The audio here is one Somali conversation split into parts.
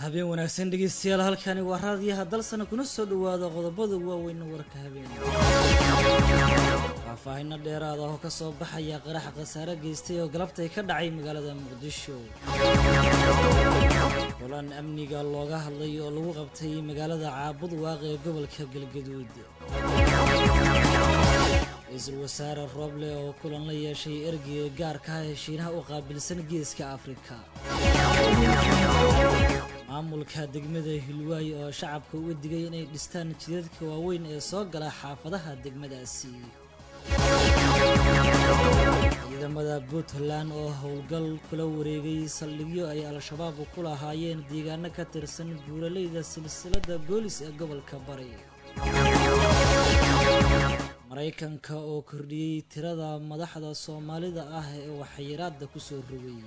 habeen wanaagsan dhegeystayaal halkani waa raadiyaha dalsana kuna soo dhawaada qodobada waaweyn warka habeen faahfaahinna dheeraad ah oo ka soo baxaya qarax khasaare geystay oo galabtay ka dhacay magaalada Muqdisho kulan amniga looga hadlay oo lagu qabtay magaalada Caabud Waaqi ee gobolka Galgaduud Ra'iisul Wasaare Roble oo kulan la yeeshay ergeyga gaarka ah ee Shiinaha u qaabilsan Geeska Afrika maamulka degmada Hilwaay oo shacabka u digay inay dhistaan jidadka waaweyn ee soo gala xaafadaha degmadaasi ciidamada Puntland oo howlgal kula wareegay saldhigyo ay al-shabaab ku lahaayeen deegaano ka tirsan buuraleyda silsilada boolis ee gobolka Bari Mareykanka oo kordhiyay tirada madaxda Soomaalida ah ee waxyiraadda ku soo rogay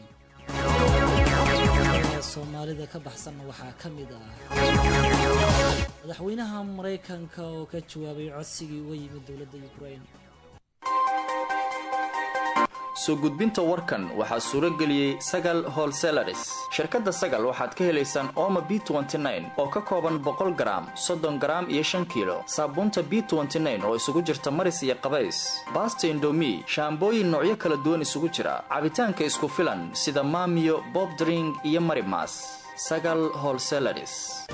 Soomaalida ka baxsan waxa kamid ah madaxweynaha Mareykanka oo ka jawaabay codsigii uga yimid dawladda Ukraine soo gudbinta warkan waxa suura galiyay Sagal Wholesalers shirkadda Sagal waxaad ka helaysaan Omo B29 oo ka kooban 100 gram 30 gram iyo 5 kilo saabuunta B29 oo isugu jirta maris iyo qabays Basta Indomie shaambooyin noocyo kala duwan isugu jira cabitaanka isku filan sida Maamiyo Bob Drink iyo Marimas Sagal Wholesalers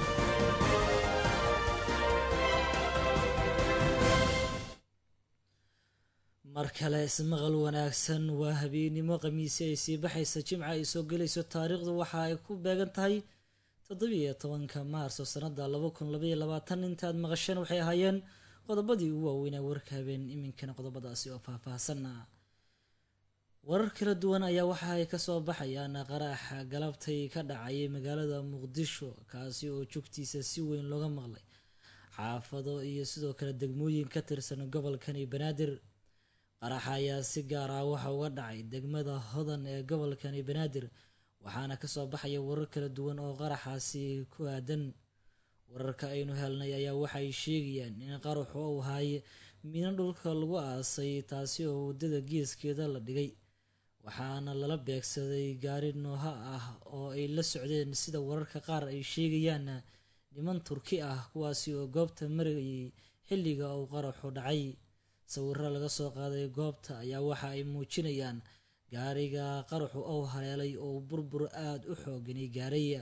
markale ismaqal wanaagsan waa habeenimo khamiis ay sii baxaysa jimca ay soo galayso taariikhdu waxa ay ku beegan tahay 17 Maarso sanada 2022 intaad maqasheen waxay ahaayeen qodobadii ugu waaweyn ee warka habeen iminkana qodobadaasi oo faahfaahsan warar kala duwan ayaa waxa ay ka soo baxayaan qaraxa galabtay ka dhacay magaalada Muqdisho kaasi oo joogtiisa si weyn looga maqlay xaafado iyo sidoo kale degmooyin ka tirsan gobolkan Banaadir qaraxa ayaa si gaar ah waxa uga dhacay degmada Hodan ee gobolkan Banaadir waxaana ka soo baxaya warar kala duwan oo qaraxaasi ku aadan wararka aynu helnay ayaa waxay sheegayaan in qaraxu uu haay miino dhulka lagu aasay taasi oo wadada geeskeeda la dhigay waxaana lala beegsaday gaari nooha ah oo ay la socdeen sida wararka qaar ay sheegayaan niman Turki ah kuwaasi oo goobta marayay xilliga uu qaraxu dhacay sawirro laga soo qaaday goobta ayaa waxa ay muujinayaan gaariga qaraxu oo haleelay oo burbur aad u xooganay gaariga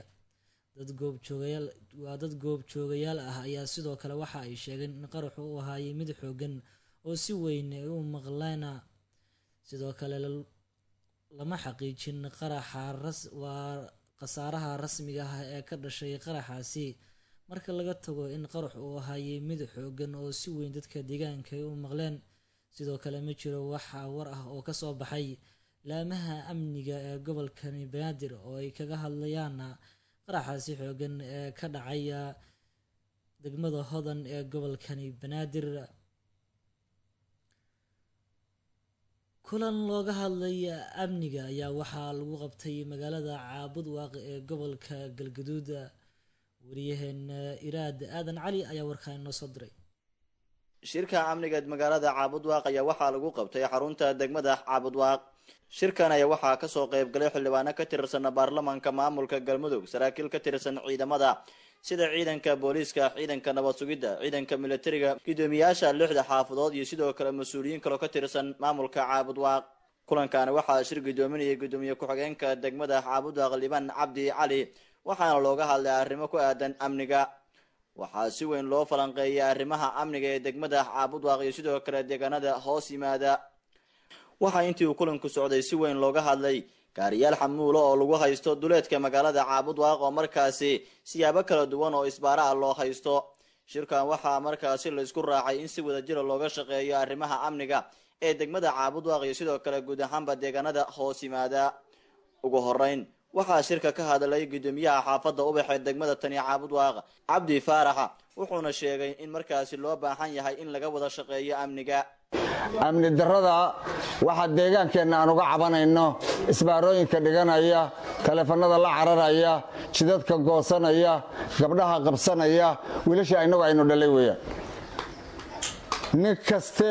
dad goob joogayaal ah ayaa sidoo kale waxa ay sheegeen in qaraxu uu ahaayay mid xoogan oo si weyn u maqlayna sidoo kale lama xaqiijin khasaaraha rasmiga ah ee ka dhashay qaraxaasi marka laga tago in qarax uu ahaayay mid xoogan oo si weyn dadka deegaanka u maqleen sidoo kale ma jiro wax war ah oo ka soo baxay laamaha amniga ee gobolkan Banaadir oo ay kaga hadlayaan qaraxaasi xoogan ee ka dhacay degmada Hodan ee gobolkan Banaadir kulan looga hadlay amniga ayaa waxaa lagu qabtay magaalada Caabud Waaqi ee gobolka Galgaduud wariyaheena Iraad Aadan Cali ayaa warkaan noo soo diray shirka amniga magaalada Caabud Waaqi ayaa waxaa lagu qabtay xarunta degmada Caabud Waaqi shirkan ayaa waxaa ka soo qayb galay xildhibaano ka tirsan baarlamaanka maamulka Galmudug saraakiil ka tirsan ciidamada sida ciidanka booliiska ciidanka nabad sugidda ciidanka militariga gudoomiyaasha 6 xaafadood iyo sidoo kale mas'uuliyiin kale ka tirsan maamulka Caabud Waaqi kulankan waxaa shir gudoominaya gudoomiye ku-xigeenka degmada Caabud Waaqi Liban Cabdi Cali waxaana looga hadlay arrimo ku aadan amniga waxaa si weyn loo falanqeeyay arrimaha amniga ee degmada Caabud Waaqi iyo sidoo kale deegaanada hoos yimaada waxaa intii uu kulanku socday si weyn looga hadlay gaariyaal xamuulo oo lagu haysto duleedka magaalada Caabud Waaqi oo markaasi siyaabo kala duwan oo isbaara ah loo haysto shirkan waxaa markaasi la isku raacay in si wadajir looga shaqeeyo arrimaha amniga ee degmada Caabud Waaqi iyo sidoo kale guud ahaanba deegaanada hoos yimaada ugu horeyn waxaa shirka ka hadlay gudoomiyaha xaafadda ubaxay degmada Tani Caabud Waaqi Cabdi Faarax wuxuuna sheegay in markaasi loo baahan yahay in laga wada shaqeeyo amniga amni darrada waxa deegaankeena aan uga cabanayno isbaarooyinka dhiganaya taleefanada la cararaya jidadka goosanaya gabdhaha qabsanaya wiilasha inagu aynu dhalay weeyaan nin kaste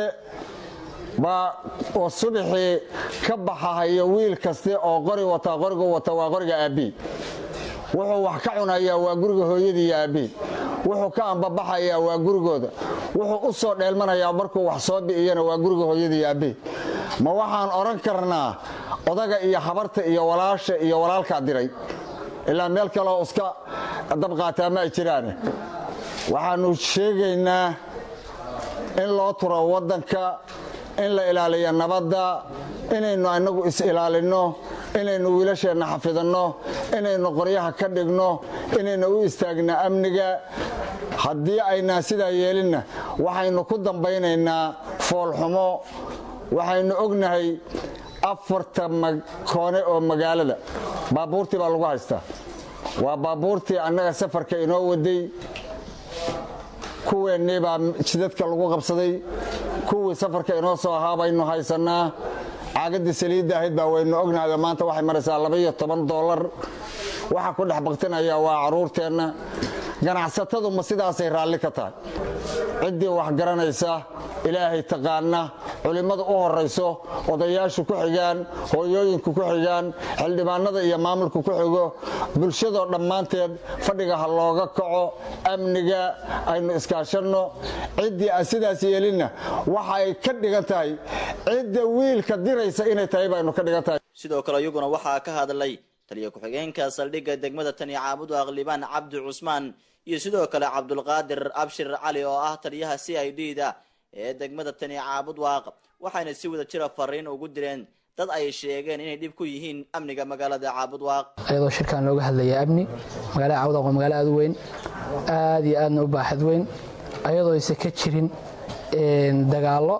oo subaxii ka baxahayo wiil kaste oo qori wata qoriga wata waa qoriga aabi wuxuu wax ka cunayaa waa guriga hooyadii iyo aabbihi wuxuu ka ambabaxayaa waa gurigooda wuxuu u soo dheelmanayaa markuu wax soo bi'iyana waa guriga hooyadii iyo aabbihi ma waxaan odhan karnaa odaga iyo habarta iyo walaasha iyo walaalkaa diray ilaa meel kaleo iska dabqaataa ma ay jiraane waxaannu sheegaynaa in loo turo waddanka in la ilaaliyo nabadda inaynu annagu is-ilaalinno inaynu wiilasheenna xafidanno inaynu qoryaha ka dhigno inaynu u istaagno amniga haddii aynaan sidaa yeelinna waxaynu ku dambaynaynaa foolxumo waxaynu ognahay 4 koone oo magaalada baabuurtii baa lagu haystaa waa baabuurtii annaga safarka inoo waday kuweennii baa jidadka lagu qabsaday kuwii safarka inoo soo ahaa baynu haysannaa caagadii saliidda ahayd baa waynu ognahay maanta waxay maraysaa $12 waxa ku dhex baqtinaya waa caruurteenna ganacsatadu ma sidaasay raalli ka tahay ciddii wax garanaysa ilaahay taqaana culimadu u horayso odayaashu ku xigaan hooyooyinku ku xigaan xildhibaanada iyo maamulku ku xigo bulshada dhammaanteed fadhiga ha looga kaco amniga aynu iskaashanno ciddii aan sidaas yeelinna waxay ka dhigan tahay cidda wiilka diraysa inay tahay baynu ka dhigan tahay sidoo kale iyaguna waxaa ka hadlay taliya ku-xigeenka saldhigga degmada Tani Caabudu Aqlibaan Cabdi Cusmaan iyo sidoo kale Cabdulqaadir Abshir Cali oo ah taliyaha CID-da ee degmada Tani Caabudu waxayna si wada jira fariin ugu direen dad ay sheegeen inay dib ku yihiin amniga magaalada Caabudu ayadoo shirkaan looga hadlayay amni magaalada Caabudu waa magaalo aad u weyn aad iyo aadna u baaxad weyn ayadoo aysan ka jirin dagaalo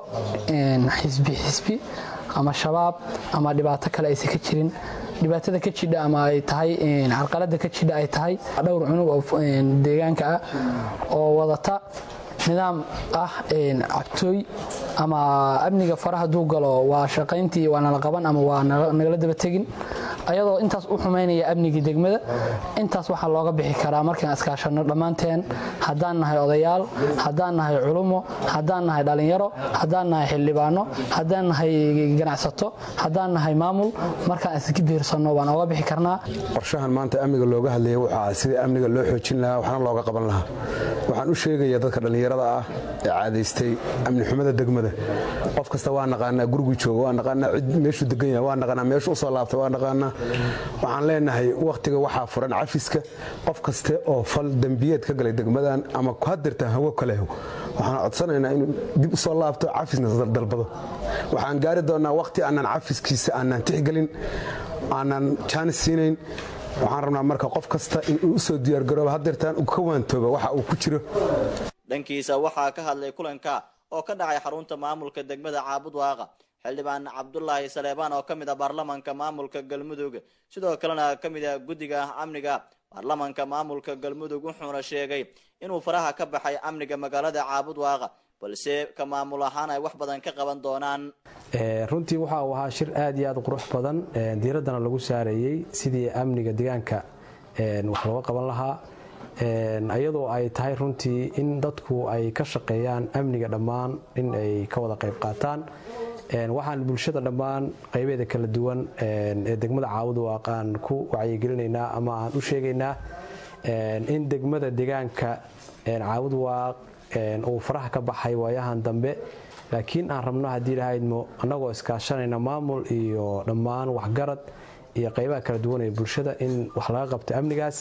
xisbi ama shabaab ama dhibaato kale aysan ka jirin dhibaatada ka jidha ama ay tahay carqalada ka jidha ay tahay dhowr cunug oo deegaanka ah oo wadata nidaam ah cabtooy ama amniga faraha duu galo waa shaqayntii waa nala qaban ama waa nagala daba tegin ayadoo intaas u xumeynaya amnigii degmada intaas waxaa looga bixi karaa markaan iskaashanno dhammaanteen haddaan nahay odayaal haddaan nahay culumo haddaan nahay dhalinyaro haddaan nahay xildhibaano haddaan nahay ganacsato haddaan nahay maamul markaan iska biirsanno waan oga bixi karnaa qorshahan maanta amniga looga hadlayay waxaa sidii amniga loo xoojin lahaa waxna looga qaban lahaa waxaan u sheegayaa dadka dhalinyarada ah ee caadaystay amni xumada degmada qof kasta waa naqaanaa gurigu jooga waa naqaanaa cid meeshuu degan yahay waa naqaanaa meeshuu soo laabtay waa naqaanaa waxaan leenahay waqtiga waxaa furan cafiska qof kaste oo fal dambiyeed ka galay degmadan ama ku hadirta hawo kale waxaan codsanaynaa inuu dib u soo laabto cafisna dalbado waxaan gaari doonaa waqti aanan cafiskiisa aanan tixgelin aanan jaanis siinayn waxaan rabnaa marka qof kasta inuu soo diyaar garoobo hadirtaan uu ka waantoobo waxa uu ku jiro dhankiisa waxaa ka hadlay kulanka oo ka dhacay xarunta maamulka degmada Caabudu xildhibaan Cabdullaahi Saleebaan oo kamid ah baarlamaanka maamulka Galmudug sidoo kalena kamid ah guddiga amniga baarlamaanka maamulka Galmudug wuxuuna sheegay inuu faraha ka baxay amniga magaalada Caabudu balse ka maamul ahaan ay wax badan ka qaban doonaan runtii waxa uu ahaa shir aad iyo aad u qurux badan diiradana lagu saarayay sidii amniga deegaanka wax looga qaban lahaa ayadoo ay tahay runtii in dadku ay ka shaqeeyaan amniga dhammaan in ay ka wada qayb qaataan waxaan bulshada dhammaan qaybeeda kala duwan ee degmada Caabudu aan ku wacyigelinaynaa ama aan u sheegaynaa in degmada deegaanka Caabudu uu faraha ka baxay waayahan dambe laakiin aan rabno haddii lahaydmo annagoo iskaashanayna maamul iyo dhammaan waxgarad iyo qaybaha kala duwan ee bulshada in wax laga qabto amnigaas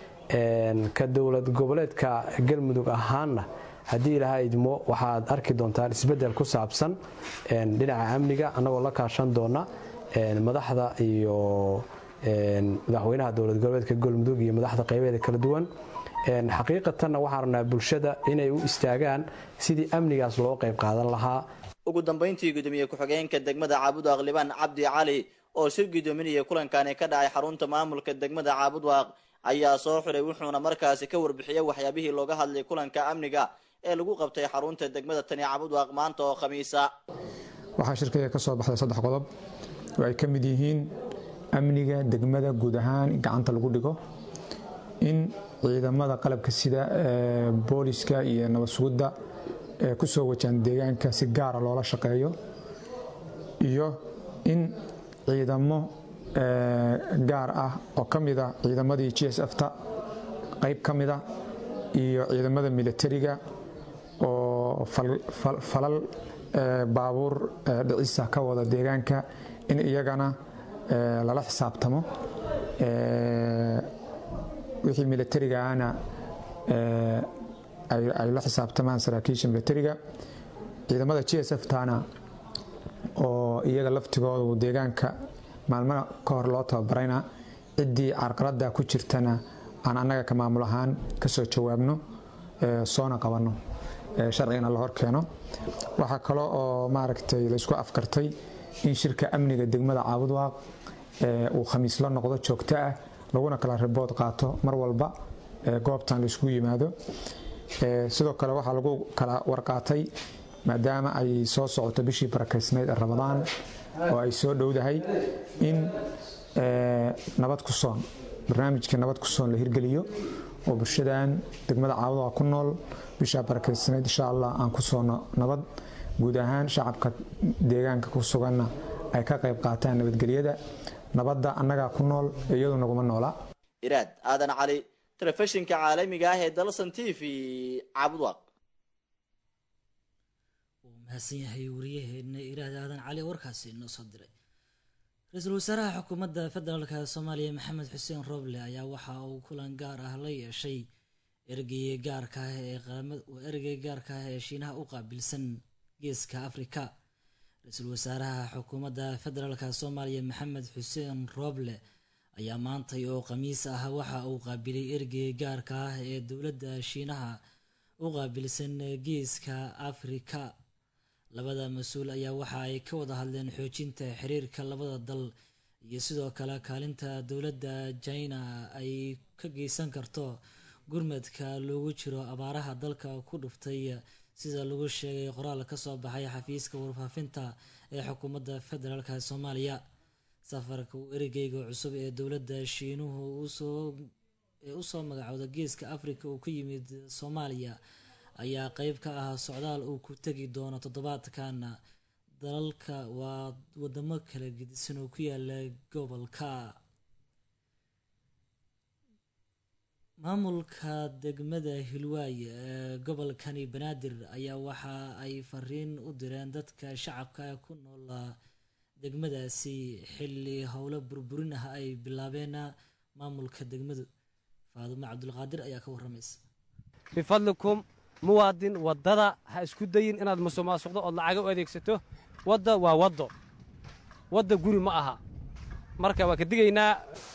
ka dowlad goboleedka Galmudug ahaanna haddii lahaydmo waxaad arki doontaan isbedel ku saabsan dhinaca amniga annagoo la kaashan doona madaxda iyo madaxweynaha dowlad goboleedka Galmudug iyo madaxda qaybaha kala duwan xaqiiqatan waxaan rabnaa bulshada inay u istaagaan sidii amnigaas loo qayb qaadan lahaa ugu dambeyntii gudoomiye ku-xigeenka degmada Caabudu Aqlibaan Cabdi Cali oo shir gudoominaya kulankan ka dhacay xarunta maamulka degmada Caabudu ayaa soo xiray wuxuuna markaasi ka warbixiyay waxyaabihii looga hadlay kulanka amniga ee lagu qabtay xarunta degmada Tani Caabudu maanta oo Khamiisa waxaa shirkada ka soo baxday 3 qodob oo ay ka mid yihiin amniga degmada guud ahaan gacanta lagu dhigo in ciidamada qalabka sida booliska iyo nabad sugidda ku soo wajahan deegaanka si gaar ah loola shaqeeyo iyo in ciidamo gaar ah oo ka mid ah ciidamadii GSF-ta qayb ka mid ah iyo ciidamada militariga oo falal baabuur dhicisa ka wada deegaanka in iyagana lala xisaabtamo wixii militarigaana ay la xisaabtamaan saraakiisha militariga ciidamada GSF-tana oo iyaga laftigoodu deegaanka maalmaha ka hor loo tababarayna ciddii carqaladda ku jirtana aan annaga ka maamul ahaan ka soo jawaabno soona qabanno sharcigana la hor keeno waxaa kale oo maaragtay la isku afkartay in shirka amniga degmada Caabudwaaq uu khamiis la noqdo joogto ah laguna kala ribood qaato mar walba goobtan la isku yimaado sidoo kale waxaa lagu kala warqaatay maadaama ay soo socoto bishii barakeysnayd ee Ramadaan oo ay soo dhowdahay in nabad ku soon barnaamijka nabad ku soon la hirgeliyo oo bulshadan degmada Caabudwaaq ku nool bisha barakeysnayd insha Allah aan ku soono nabad guud ahaan shacabka deegaanka ku suganna ay ka qayb qaataan nabadgelyada nabadda annaga ku nool iyadoo naguma noola iraad aadan cali telefishinka caalamiga ah ee Dalsan TV Caabudwaaq mahadsan yahay wariyaheena iraad aadan cali warkaasi inoo soo diray ra-iisul wasaaraha xukuumadda federaalka Soomaaliya Maxamed Xuseen Roble ayaa waxa uu kulan gaar ah la yeeshay ergeyga gaarka ah ee Shiinaha u qaabilsan geeska Afrika ra-iisul wasaaraha xukuumadda federaalka Soomaaliya Maxamed Xuseen Roble ayaa maanta oo khamiis ah waxa uu qaabilay ergeyga gaarka ah ee dowladda Shiinaha u qaabilsan geeska Afrika labada mas'uul ayaa waxa ay ka wada hadleen xoojinta xiriirka labada dal iyo sidoo kale kaalinta dowladda China ay ka geysan karto gurmadka loogu jiro abaaraha dalka ku dhuftay sida lagu sheegay qoraal ka soo baxay xafiiska warfaafinta ee xukuumadda federaalka Soomaaliya safarka ergeyga cusub ee dowladda Shiinuhu u soo magacowday geeska Afrika oo ku yimid Soomaaliya ayaa qayb ka ah socdaal uu ku tagi doono toddobaadkan dalalka waa wadamo kala gedisan oo ku yaala gobolka maamulka degmada Hilwaaye ee gobolkani Banaadir ayaa waxa ay fariin u direen dadka shacabka ku nool degmadaasi xilli howlo burburin ah ay bilaabeen maamulka degmadu Faadumo Cabdulqaadir ayaa ka waramaysa bifadlikum muwaadin wadada ha isku dayin inaad musuqmaasuqdo oo lacag u adeegsato wada waa wada guri ma aha marka waa ka digaynaa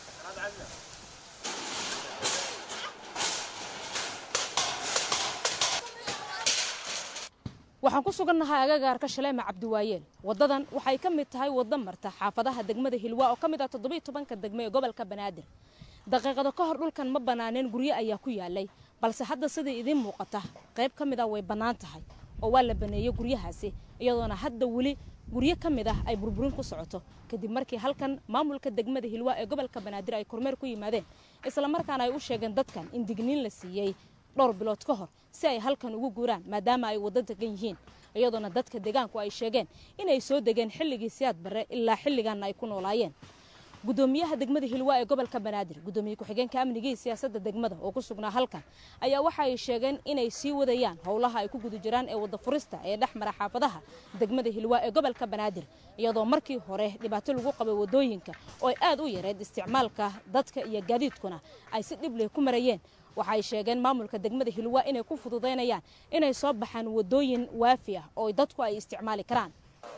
waxaan ku sugannahay agagaarka Shaleema Cabdiwaayeel wadadan waxay ka mid tahay wada marta xaafadaha degmada Hilwaa oo ka mid ah 17 degmo ee gobolka Banaadir daqiiqado ka hor dhulkan ma banaaneen guryo ayaa ku yaalay balse hadda sida idin muuqata qayb ka mid ah way banaan tahay oo waa la baneeyay guryahaasi iyadoona hadda wali guryo ka mid ah ay burburin ku socoto kadib markii halkan maamulka degmada Hilwaa ee gobolka Banaadir ay kormeer ku yimaadeen isla markaana ay u sheegeen dadkan in digniin la siiyay dhowr bilood ka hor si ay halkan ugu guuraan maadaama ay wada degan yihiin iyadoona dadka deegaanku ay sheegeen inay soo degeen xilligii siyaad bare ilaa xilligan ay ku noolaayeen gudoomiyaha degmada Hilwaa ee gobolka Banaadir gudoomiye ku-xigeenka amniga iyo siyaasadda degmada oo ku sugnaa halkan ayaa waxa ay sheegeen inay sii wadayaan howlaha ay ku guda jiraan ee wada furista ee dhaxmara xaafadaha degmada Hilwaa ee gobolka Banaadir iyadoo markii hore dhibaato lagu qabay wadooyinka oo ay aad u yareed isticmaalka dadka iyo gaadiidkuna ay si dhib leh ku marayeen waxay sheegeen maamulka degmada Hilwaa inay ku fududeynayaan inay soo baxaan wadooyin waafi ah oo dadku ay isticmaali karaan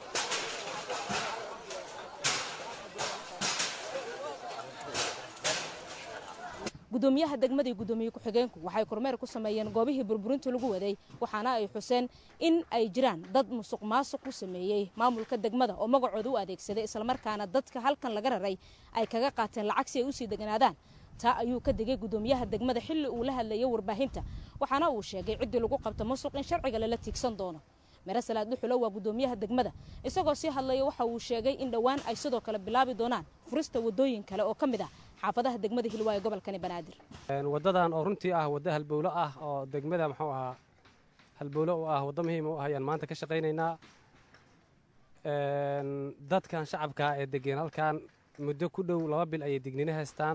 gudoomiyaha degmada iyo gudoomiye ku-xigeenku waxay kormeer ku sameeyeen goobihii burburinta lagu waday waxaana ay xuseen in ay jiraan dad musuqmaasuq ku sameeyay maamulka degmada oo magacooda u adeegsaday isla markaana dadka halkan laga raray ay kaga qaateen lacag si ay u sii deganaadaan taa ayuu ka digay gudoomiyaha degmada xilli uu la hadlayay warbaahinta waxaana uu sheegay cidii lagu qabto musuq in sharciga la tiigsan doono Mira Salaad Dhuxulo waa gudoomiyaha degmada isagoo si hadlaya waxa uu sheegay in dhawaan ay sidoo kale bilaabi doonaan furista wadooyin kale oo kamid ah xaafadaha degmada Hilwaa ee gobolka Banaadir wadadan oo runtii ah wada halbowlo ah oo degmada maxuu ahaa halbowlo oo ah wada muhiim u ah ayaan maanta ka shaqeynaynaa dadkan shacabka ee degan halkan muddo ku dhow 2 bil ayay digniino haystaan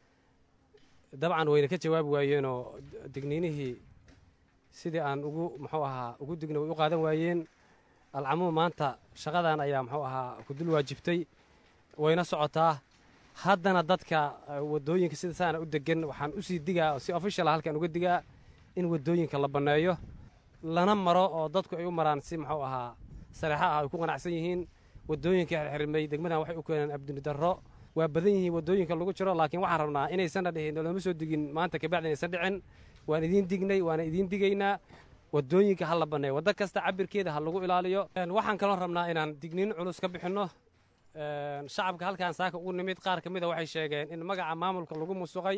dabcan wayna ka jawaabi waayeenoo digniinihii sidii aan ugu digna way u qaadan waayeen alcamuum maanta shaqadan ayaa ku dul waajibtay wayna socotaa haddana dadka wadooyinka sida saana u degan waxaan u sii digaa si official halkan uga digaa in wadooyinka la banneeyo lana maro oo dadku ay u maraan si sareexa ah ay ku qanacsan yihiin wadooyinka xirxirmay degmadan waxay u keeneen abdini darro waa badan yihiin wadooyinka lagu jiro laakiin waxaan rabnaa inaysan dhihin looma soo digin maanta kabacdi inaysan dhicin waan idiin dignay waana idiin digaynaa wadooyinka ha la banneeyo waddo kasta cabirkeeda ha lagu ilaaliyo waxaan kaloo rabnaa inaan digniin culus ka bixinno shacabka halkaan saaka ugu nimid qaar ka mida waxay sheegeen in magaca maamulka lagu musuqay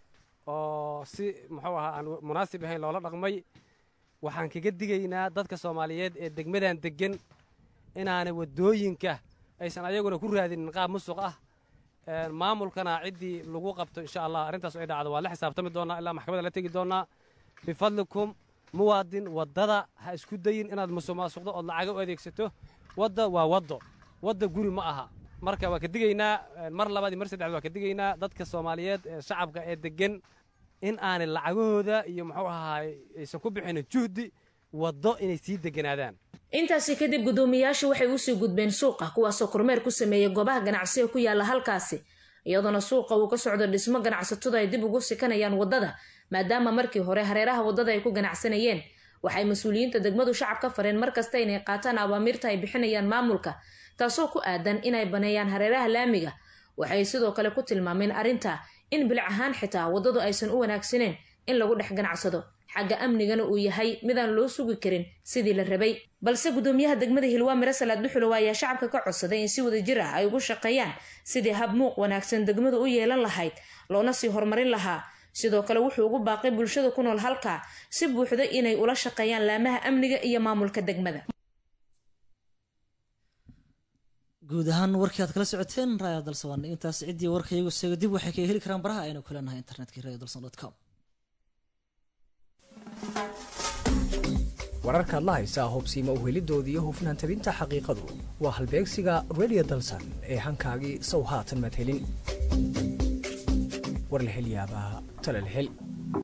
oo si aan munaasib ahayn loola dhaqmay waxaan kaga digaynaa dadka Soomaaliyeed ee degmadan degan inaanay wadooyinka aysan ayaguna ku raadin qaab musuq ah maamulkana cidii lagu qabto insha Allah arintaas ay dhacdo waa la xisaabtami doonaa ilaa maxkamadda la tagi doonaa bifadlikum muwaadin wadada ha isku dayin inaad musuqmaasuqdo oo lacag u adeegsato wadda waa wadda guri ma aha marka waa ka digaynaa mar labaad mar saddexaad waa ka digaynaa dadka Soomaaliyeed ee shacabka ee degan in aanay lacagahooda iyo aysan ku bixin juhdi waddo inay sii deganaadaan intaasi kadib gudoomiyaashu waxay u sii gudbeen suuqa kuwaasoo kormeer ku sameeyay goobaha ganacsiga ku yaala halkaasi iyadoona suuqa uu ka socdo dhismo ganacsatadu ay dib ugu sikanayaan waddada maadaama markii hore hareeraha waddada ay ku ganacsanayeen waxay mas-uuliyiinta degmadu shacabka fareen markasta inay qaataan awaamiirta ay bixinayaan maamulka taasoo ku aadan inay baneeyaan hareeraha laamiga waxay sidoo kale ku tilmaameen arrinta in bilic ahaan xitaa waddadu aysan u wanaagsaneen in lagu dhex ganacsado xagga amnigana uu yahay midaan loo sugi karin sidii la rabay balse gudoomiyaha degmada Hilwaa Miro Salaad Dhuxulow ayaa shacabka ka codsaday in si wadajir ah ay ugu shaqeeyaan sidii hab muuq wanaagsan degmadu u yeelan lahayd loona sii horumarin lahaa sidoo kale wuxuu ugu baaqay bulshada ku nool halka si buuxda inay ula shaqeeyaan laamaha amniga iyo maamulka degmada guud ahaan warkii aad kala socoteen raaya dalsawaan intaas cidii warkayagu isaga dib waxay ka heli karaan baraha aynu ku leenahay internetka rayadalsan.com wararkaad la haysaa hubsiimo uhelidoodii iyo hufnaan tabinta xaqiiqadu waa halbeegsiga Radio Dalsan ee hankaagii sow haatan mad helin war la hel yaabaa tala la hel